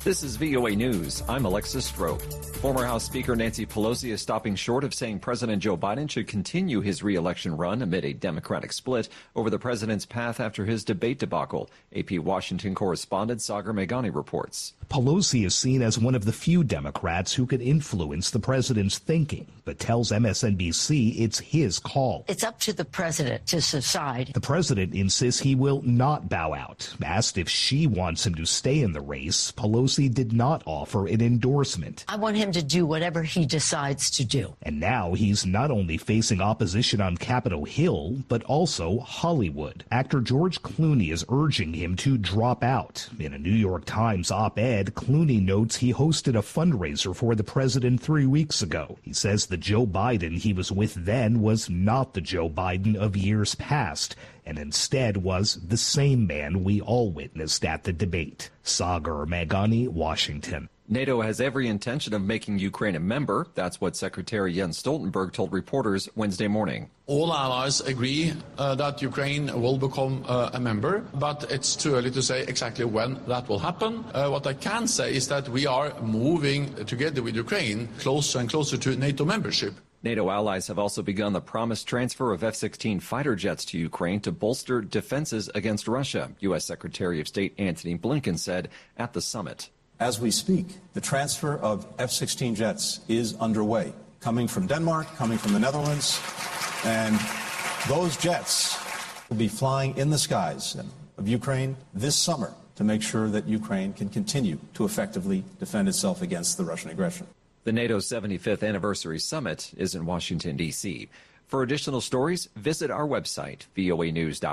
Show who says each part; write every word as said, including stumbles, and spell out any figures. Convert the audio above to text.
Speaker 1: This is V O A News. I'm Alexis Strope. Former House Speaker Nancy Pelosi is stopping short of saying President Joe Biden should continue his re-election run amid a Democratic split over the president's path after his debate debacle. A P Washington correspondent Sagar Meghani reports.
Speaker 2: Pelosi is seen as one of the few Democrats who could influence the president's thinking, but tells M S N B C it's his call.
Speaker 3: It's up to the president to decide.
Speaker 2: The president insists he will not bow out. Asked if she wants him to stay in the race, Pelosi did not offer an endorsement.
Speaker 3: I want him to do whatever he decides to do.
Speaker 2: And now he's not only facing opposition on Capitol Hill, but also Hollywood. Actor George Clooney is urging him to drop out. In a New York Times op-ed, Clooney notes he hosted a fundraiser for the president three weeks ago. He says the Joe Biden he was with then was not the Joe Biden of years past, and instead was the same man we all witnessed at the debate. Sagar Meghani, Washington.
Speaker 1: NATO has every intention of making Ukraine a member. That's what Secretary Jens Stoltenberg told reporters Wednesday morning.
Speaker 4: All allies agree uh, that Ukraine will become uh, a member, but it's too early to say exactly when that will happen. Uh, what I can say is that we are moving together with Ukraine closer and closer to NATO membership.
Speaker 1: NATO allies have also begun the promised transfer of F sixteen fighter jets to Ukraine to bolster defenses against Russia, U S Secretary of State Antony Blinken said at the summit.
Speaker 5: As we speak, the transfer of F sixteen jets is underway, coming from Denmark, coming from the Netherlands, and those jets will be flying in the skies of Ukraine this summer to make sure that Ukraine can continue to effectively defend itself against the Russian aggression.
Speaker 1: The NATO seventy-fifth anniversary summit is in Washington, D C. For additional stories, visit our website, V O A news dot com.